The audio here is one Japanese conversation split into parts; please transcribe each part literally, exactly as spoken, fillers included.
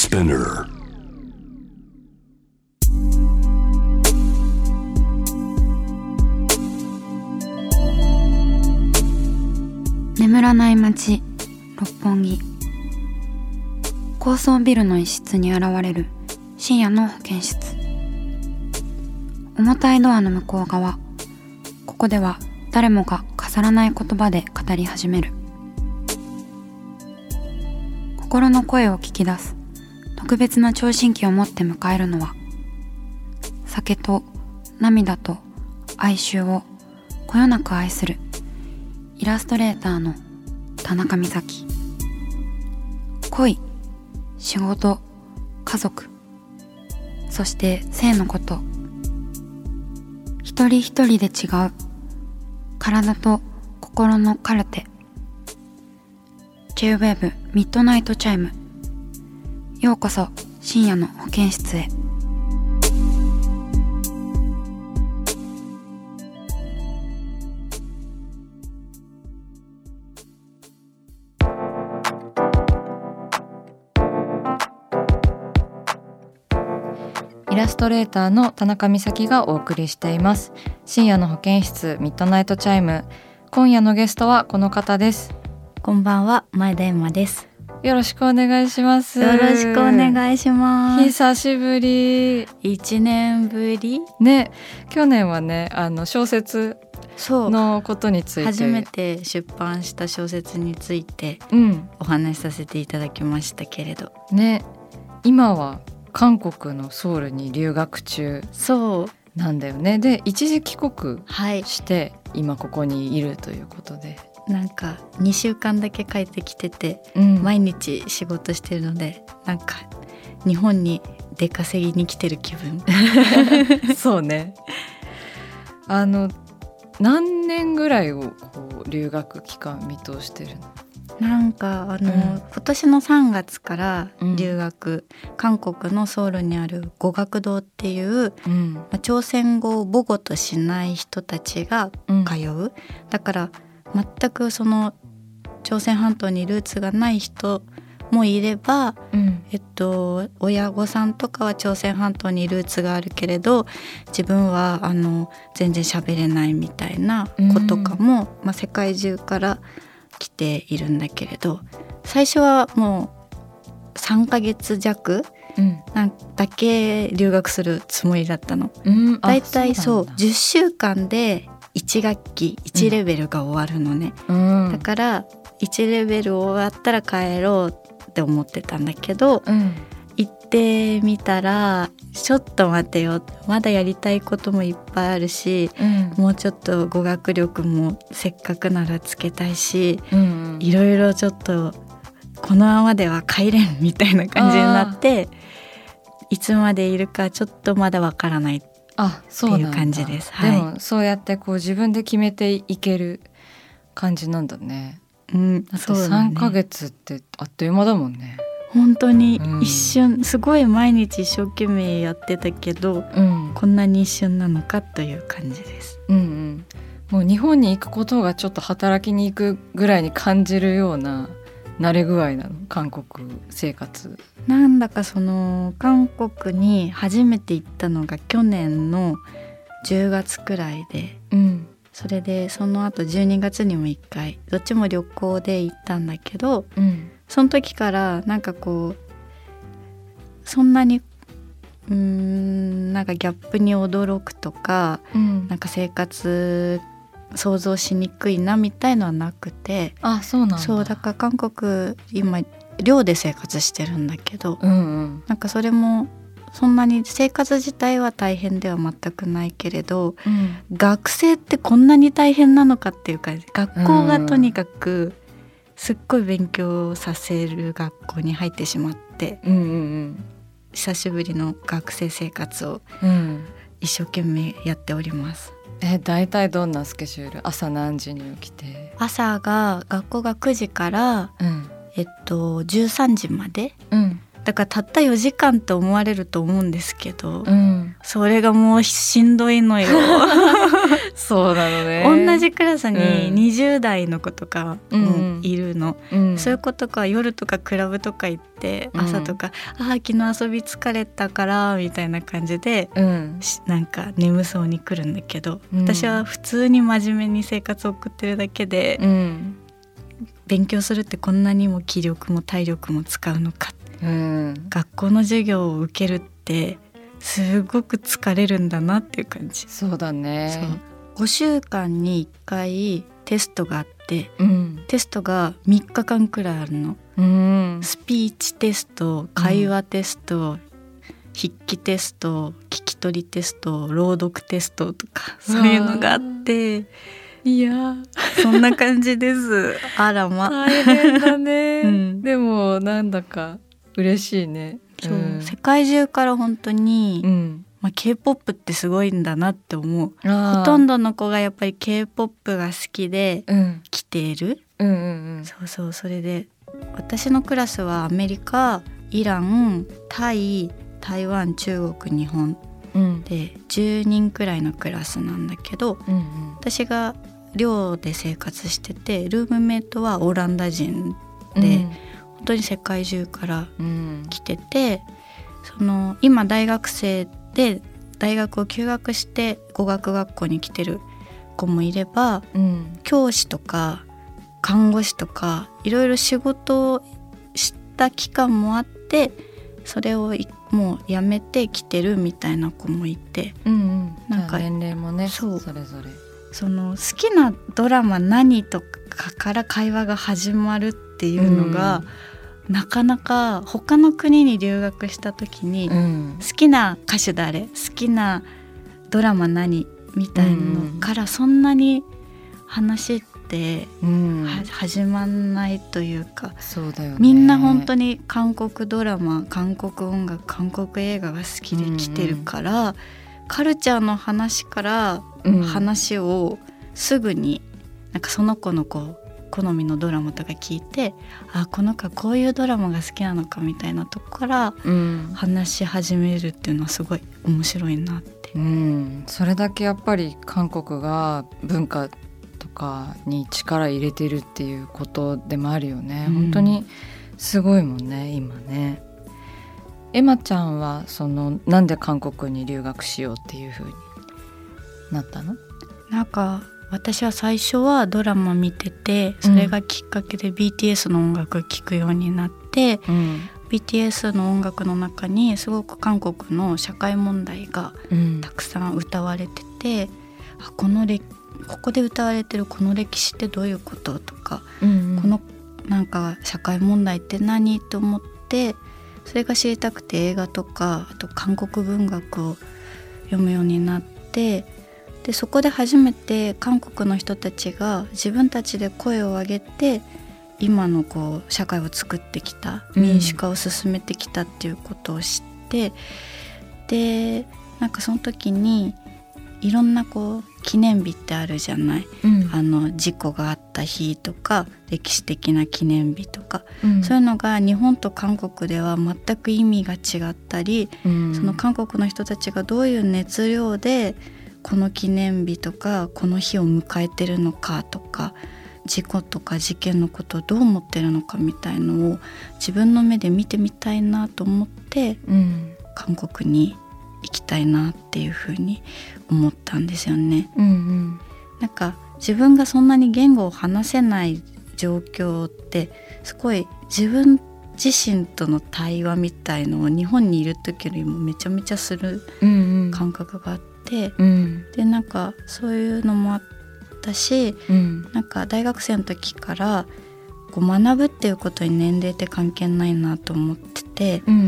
Spinner。 眠らない街六本木。高層ビルの一室に現れる深夜の保健室。重たいドアの向こう側、ここでは誰もが飾らない言葉で語り始める。心の声を聞き出す特別な聴診器を持って迎えるのは、酒と涙と哀愁をこよなく愛するイラストレーターの田中美咲。恋、仕事、家族、そして性のこと、一人一人で違う体と心のカルテ。 J-ウェーブ ミッドナイトチャイム。ようこそ深夜の保健室へ。 イラストレーターの田中美咲がお送りしています深夜の保健室ミッドナイトチャイム。今夜のゲストはこの方です。 こんばんは、前田エンマです。 よろしくお願いします。 よろしくお願いします。 久しぶり。 一年ぶりね。去年はね、あの小説のことについて初めて出版した小説についてお話しさせていただきましたけれど、 うん、ね、今は韓国のソウルに留学中なんだよね。で一時帰国して、はい、今ここにいるということで、 なんかにしゅうかんだけ帰ってきてて、うん、毎日仕事してるので、なんか日本に出稼ぎに来てる気分そうね。あの何年ぐらいをこう留学期間見通してるの？ なんかあの、うん、今年のさんがつから留学、うん、韓国のソウルにある語学堂っていう、うんまあ、朝鮮語を母語としない人たちが通う、うん、だから全くその朝鮮半島にルーツがない人もいれば、うんえっと、親御さんとかは朝鮮半島にルーツがあるけれど自分はあの全然喋れないみたいな子とかも、うんまあ、世界中から来ているんだけれど、最初はもうさんかげつじゃくなんだけ留学するつもりだったの、うん、だいたいそうじゅっしゅうかんでいちがっきいちレベルが終わるのね、うん、だからいちレベル終わったら帰ろうって思ってたんだけど、うん、行ってみたらちょっと待てよ、まだやりたいこともいっぱいあるし、うん、もうちょっと語学力もせっかくならつけたいし、うん、いろいろちょっとこのままでは帰れんみたいな感じになって、いつまでいるかちょっとまだわからないっていう感じです。 はい、でもそうやってこう自分で決めていける感じなんだね。 うん、 だってさんかげつってあっという間だもんね。 本当に一瞬、うん、すごい毎日一生懸命やってたけど、うん、こんなに一瞬なのかという感じです、 うんうん、もう日本に行くことがちょっと働きに行くぐらいに感じるような慣れ具合なの、韓国生活。 なんだかその韓国に初めて行ったのが去年のじゅうがつくらいで、うん、それでその後じゅうにがつにもいっかいどっちも旅行で行ったんだけど、うんその時からなんかこうそんなにうーんなんかギャップに驚くとか、うん、なんか生活想像しにくいなみたいのはなくて。 あ、そうなんだ。 そうだから韓国今寮で生活してるんだけど、うんうん、なんかそれもそんなに生活自体は大変では全くないけれど、うん、学生ってこんなに大変なのかっていうか、学校がとにかく、うんすっごい勉強させる学校に入ってしまって、うんうんうん、久しぶりの学生生活を一生懸命やっております、 うん、えだいたいどんなスケジュール？朝何時に起きて？ 朝が学校がくじから、うんえっと、じゅうさんじまで、うん、 だからたったよじかんって思われると思うんですけど、 うん、 それがもうしんどいのよそうなのね。 同じクラスににじゅう代の子とかもいるの、うん、そういう子とか夜とかクラブとか行って朝とか、うん、あ昨日遊び疲れたからみたいな感じで、うん、なんか眠そうに来るんだけど、うん、私は普通に真面目に生活を送ってるだけで、うん、勉強するってこんなにも気力も体力も使うのか、うん、学校の授業を受けるってすごく疲れるんだなっていう感じ。 そうだね。 そうごしゅうかんにいっかいテストがあって、うん、テストがみっかかんくらいあるの、うん、スピーチテスト、会話テスト、うん、筆記テスト、聞き取りテスト、朗読テストとかそういうのがあって、いやそんな感じですあらま大変だね、うん、でもなんだか嬉しいね。 そう、うん、世界中から本当に、うんまあ、K-ポップ ってすごいんだなって思う。ほとんどの子がやっぱり K-ポップ が好きで来ている、うんうんうんうん、そうそうそれで私のクラスはアメリカ、イラン、タイ、台湾、中国、日本、うん、でじゅうにんくらいのクラスなんだけど、うんうん、私が寮で生活しててルームメイトはオランダ人で、うん、本当に世界中から来てて、うん、その今大学生で大学を休学して語学学校に来てる子もいれば、うん、教師とか看護師とかいろいろ仕事をした期間もあってそれをもうやめて来てるみたいな子もいて、 うんうん、なんか年齢もね そ, それぞれその好きなドラマ何とかから会話が始まるっていうのが、うん、なかなか他の国に留学した時に、うん、好きな歌手誰、好きなドラマ何みたいのからそんなに話って、うん、始まんないというか、 そうだよね、 みんな本当に韓国ドラマ、韓国音楽、韓国映画が好きで来てるから、うんうん、カルチャーの話から話をすぐになんかその子のこう好みのドラマとか聞いて、あこの子はこういうドラマが好きなのかみたいなとこから話し始めるっていうのはすごい面白いなって、 うん、それだけやっぱり韓国が文化とかに力入れてるっていうことでもあるよね、うん、本当にすごいもんね今ね。エマちゃんはそのなんで韓国に留学しようっていう風になったの？ なんか私は最初はドラマ見ててそれがきっかけで ビーティーエス の音楽聴くようになって、うん、ビーティーエス の音楽の中にすごく韓国の社会問題がたくさん歌われてて、うん、あこのれここで歌われてるこの歴史ってどういうこととか、うんうん、このなんか社会問題って何と思ってそれが知りたくて映画とかあと韓国文学を読むようになって、でそこで初めて韓国の人たちが自分たちで声を上げて今のこう社会を作ってきた、民主化を進めてきたっていうことを知って、うん、でなんかその時にいろんなこう記念日ってあるじゃない、うん、あの事故があった日とか歴史的な記念日とか、うん、そういうのが日本と韓国では全く意味が違ったり、うん、その韓国の人たちがどういう熱量でこの記念日とかこの日を迎えてるのかとか事故とか事件のことをどう思ってるのかみたいのを自分の目で見てみたいなと思って、うん、韓国に行きたいなっていうふうに思ったんですよね、うんうん、なんか自分がそんなに言語を話せない状況ってすごい自分自身との対話みたいのを日本にいる時よりもめちゃめちゃする感覚があって、うんうん、でなんかそういうのもあったし、うん、なんか大学生の時からこう学ぶっていうことに年齢って関係ないなと思ってて、うんうん、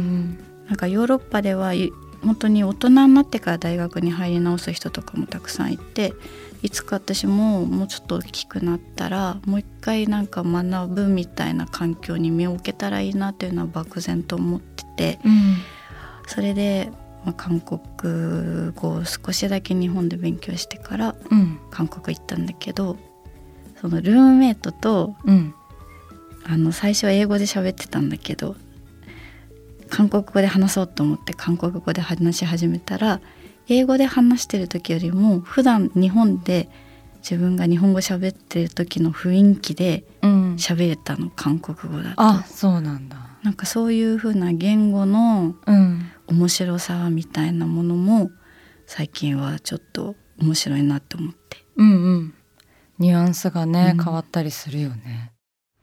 なんかヨーロッパでは本当に大人になってから大学に入り直す人とかもたくさんいて、いつか私ももうちょっと大きくなったらもう一回なんか学ぶみたいな環境に身を置けたらいいなというのは漠然と思ってて、うん、それで、まあ、韓国語を少しだけ日本で勉強してから韓国行ったんだけど、そのルームメイトと、うん、あの最初は英語で喋ってたんだけど韓国語で話そうと思って韓国語で話し始めたら、英語で話してる時よりも普段日本で自分が日本語喋ってる時の雰囲気で喋れたの、うん、韓国語だと。 あ、そうなんだ。 なんかそういう風な言語の面白さみたいなものも最近はちょっと面白いなって思って、 うんうん、ニュアンスがね、うん、変わったりするよね。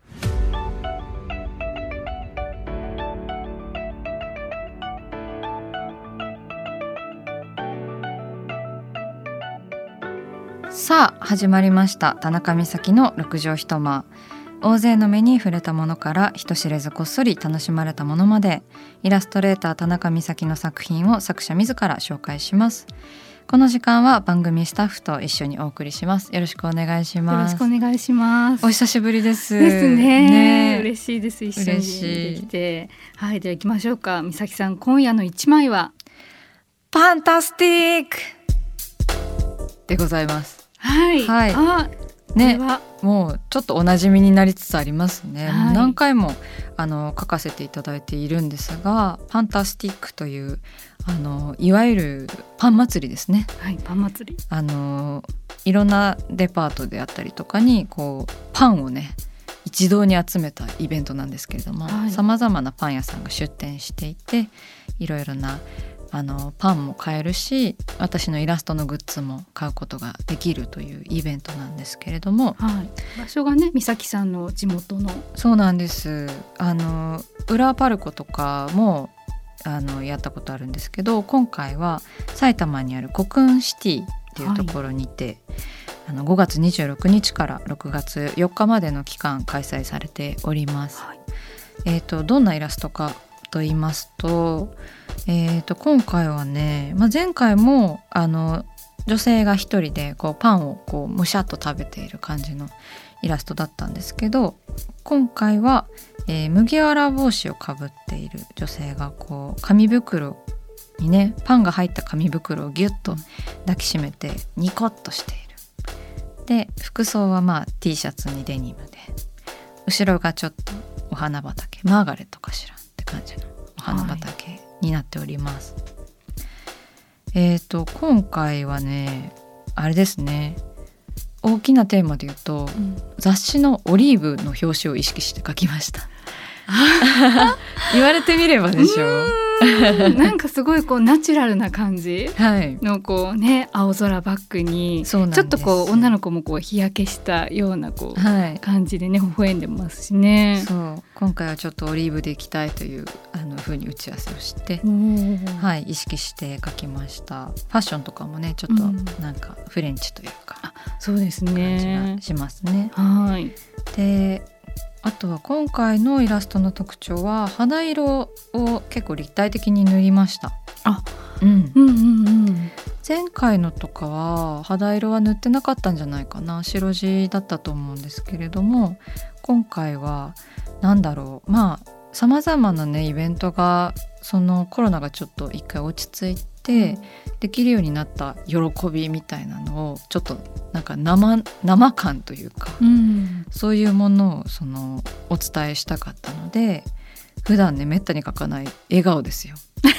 さあ始まりました田中美咲の六畳一間。大勢の目に触れたものから人知れずこっそり楽しまれたものまで、イラストレーター田中美咲の作品を作者自ら紹介します。この時間は番組スタッフと一緒にお送りします。よろしくお願いします。 よろしくお願いします。 お久しぶりですですね。 ね、 嬉しいです。一緒にできて。はい、では行きましょうか。美咲さん、今夜の一枚はファンタスティックでございます。 はい、 はい、 あね、もうちょっとおなじみになりつつありますね、 はい、 何回もあの書かせていただいているんですが、ファンタスティックというあのいわゆるパン祭りですね。 はい、パン祭り、 あのいろんなデパートであったりとかにこうパンをね一堂に集めたイベントなんですけれども、さまざまなパン屋さんが出店していて、いろいろなあのパンも買えるし、私のイラストのグッズも買うことができるというイベントなんですけれども、 はい、場所がね美咲さんの地元の。 そうなんです。あの裏パルコとかもあのやったことあるんですけど、今回は埼玉にあるコクンシティっていうところにて、はい、あのごがつにじゅうろくにちからろくがつよっかまでの期間開催されております、はい。えーと、どんなイラストかと言いますと、えー、と今回はね、まあ、前回もあの女性が一人でこうパンをこうむしゃっと食べている感じのイラストだったんですけど、今回は、えー、麦わら帽子をかぶっている女性がこう紙袋にね、パンが入った紙袋をギュッと抱きしめてニコッとしている。で服装はまあ T シャツにデニムで、後ろがちょっとお花畑、マーガレットかしらって感じのお花畑になっております、はい。えーと今回はねあれですね、大きなテーマで言うと、うん、雑誌のオリーブの表紙を意識して描きました言われてみればでしょうなんかすごいこうナチュラルな感じのこう、ね、青空バックにちょっとこう女の子もこう日焼けしたようなこう、はい、感じでね微笑んでますしね。 そう今回はちょっとオリーブでいきたいというあの風に打ち合わせをして、はい、意識して描きました。ファッションとかもねちょっとなんかフレンチというか、 うん、あそうですね、 感じがしますね。 はい。 であとは今回のイラストの特徴は肌色を結構立体的に塗りました。 あ、 うんうんうんうん、 前回のとかは肌色は塗ってなかったんじゃないかな、白地だったと思うんですけれども、今回はなんだろう、まあさまざまなねイベントがそのコロナがちょっと一回落ち着いてできるようになった喜びみたいなのをちょっとなんか 生, 生感というか、うん、そういうものをそのお伝えしたかったので、普段ねめったに描かない笑顔ですよ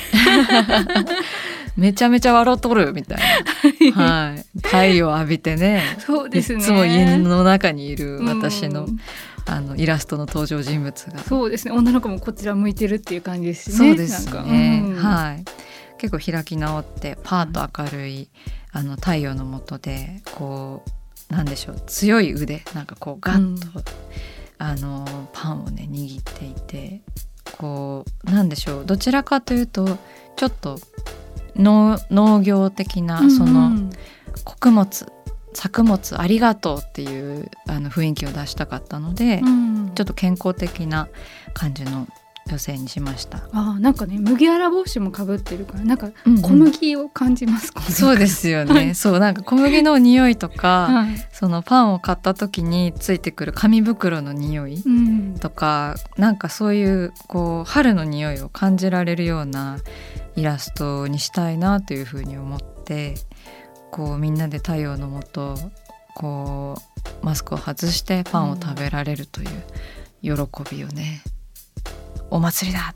めちゃめちゃ笑っとるみたいな、はい、太陽浴びてね、 そうですね、 いつも家の中にいる私の、うん、あのイラストの登場人物が、 そうですね、女の子もこちら向いてるっていう感じですね。 そうですね、 なんか、うん、 はい、結構開き直ってパーッと明るいあの太陽の下でこうなんでしょう、強い腕なんかこうガッと、うん、あのパンをね握っていて、こうなんでしょう、どちらかというとちょっと 農, 農業的なその穀物、うんうん、作物ありがとうっていうあの雰囲気を出したかったので、うん、ちょっと健康的な感じの女性にしました。 あ、なんかね麦わら帽子もかぶってるからなんか小麦を感じますか、 うんうん、そうですよね、はい、そうなんか小麦の匂いとか、はい、そのパンを買った時についてくる紙袋の匂いとか、うん、なんかそういうこう春の匂いを感じられるようなイラストにしたいなというふうに思って、こうみんなで太陽の下こうマスクを外してパンを食べられるという喜びをね、お祭りだって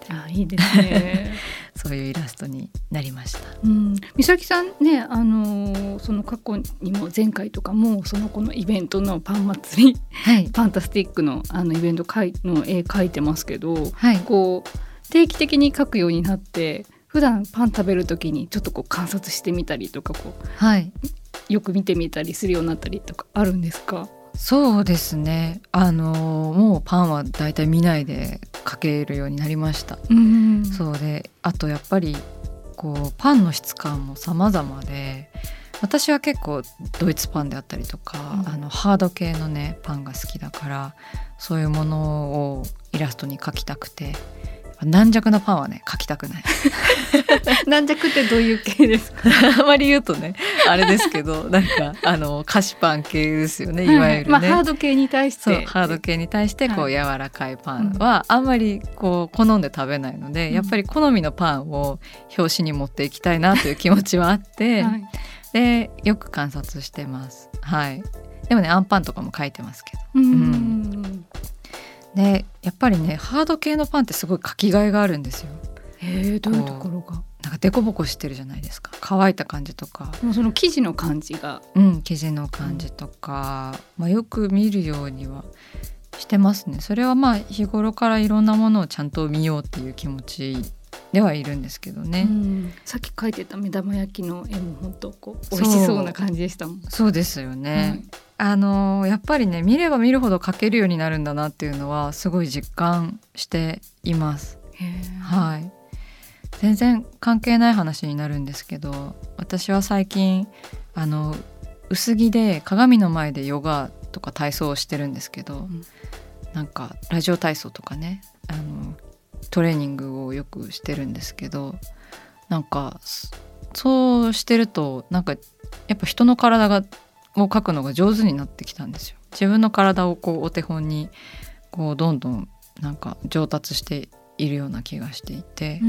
あ、いいですねそういうイラストになりました。 うん、美咲さんね、あのー、その過去にも前回とかもそのこのイベントのパン祭り、はい、ファンタスティック の, あのイベントの絵描いてますけど、はい、こう定期的に描くようになって普段パン食べる時にちょっとこう観察してみたりとかこう、はい、よく見てみたりするようになったりとかあるんですか？ そうですね、あのもうパンはだいたい見ないで描けるようになりました、うん、そうで、あとやっぱりこうパンの質感も様々で、私は結構ドイツパンであったりとか、うん、あのハード系のねパンが好きだから、そういうものをイラストに描きたくて、軟弱なパンはね描きたくない軟弱ってどういう系ですか？ あまり言うとねあれですけど、なんかあの菓子パン系ですよね、いわゆるね、 まあ、ハード系に対してそうハード系に対してこう、はい、柔らかいパンはあんまりこう好んで食べないので、うん、やっぱり好みのパンを表紙に持っていきたいなという気持ちはあって、はい、でよく観察してます、はい、でもねアンパンとかも描いてますけど、うん、うんでやっぱりねハード系のパンってすごい描きがいがあるんですよ。 へー、どういうところが？ なんかデコボコしてるじゃないですか、乾いた感じとか、 もうその生地の感じが、 うん、生地の感じとか、うん、まあ、よく見るようにはしてますね。それはまあ日頃からいろんなものをちゃんと見ようっていう気持ちではいるんですけどね、うん、 さっき描いてた目玉焼きの絵も本当こう美味しそうな感じでしたもん。 そう、そうですよね、はい、あのやっぱりね見れば見るほど描けるようになるんだなっていうのはすごい実感しています。へー、はい、全然関係ない話になるんですけど、私は最近あの薄着で鏡の前でヨガとか体操をしてるんですけど、うん、なんかラジオ体操とかね、あのトレーニングをよくしてるんですけど、なんかそうしてるとなんかやっぱ人の体がを描くのが上手になってきたんですよ。自分の体をこうお手本にこうどんどんなんか上達しているような気がしていて、うん、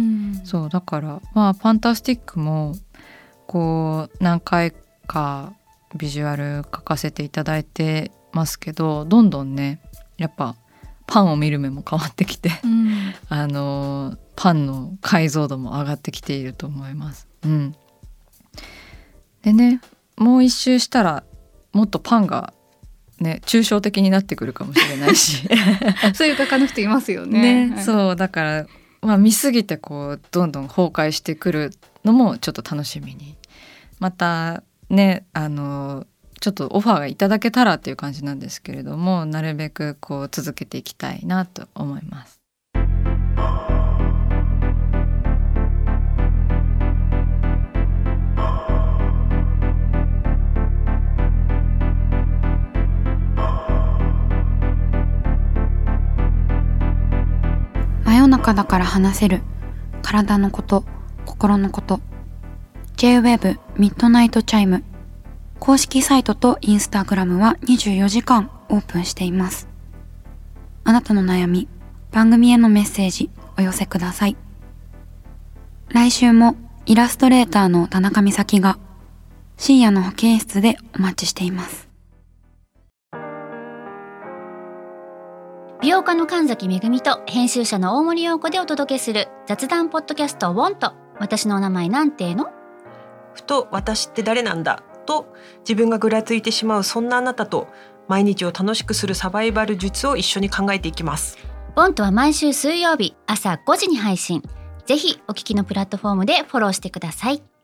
そうだからまあファンタスティックもこう何回かビジュアル描かせていただいてますけど、どんどんねやっぱパンを見る目も変わってきて、うん、あのパンの解像度も上がってきていると思います、うん、でね、もう一周したらもっとパンがね抽象的になってくるかもしれないしそういう画家の人いますよね。 ね、はい、そうだから、まあ、見すぎてこうどんどん崩壊してくるのもちょっと楽しみに、またねあのちょっとオファーがいただけたらっていう感じなんですけれども、なるべくこう続けていきたいなと思います。 真夜中だから話せる体のこと、心のこと。 ジェイウェーブ ミッドナイトチャイム公式サイトとインスタグラムはにじゅうよじかんオープンしています。あなたの悩み、番組へのメッセージお寄せください。来週もイラストレーターの田中美咲が深夜の保健室でお待ちしています。 美容家の神崎めぐみと編集者の大森洋子でお届けする雑談ポッドキャストウォント。私のお名前なんていうの？ ふと私って誰なんだと自分がぐらついてしまう、そんなあなたと毎日を楽しくするサバイバル術を一緒に考えていきます。 ウォントは毎週水曜日朝ごじに配信。ぜひお聞きのプラットフォームでフォローしてください。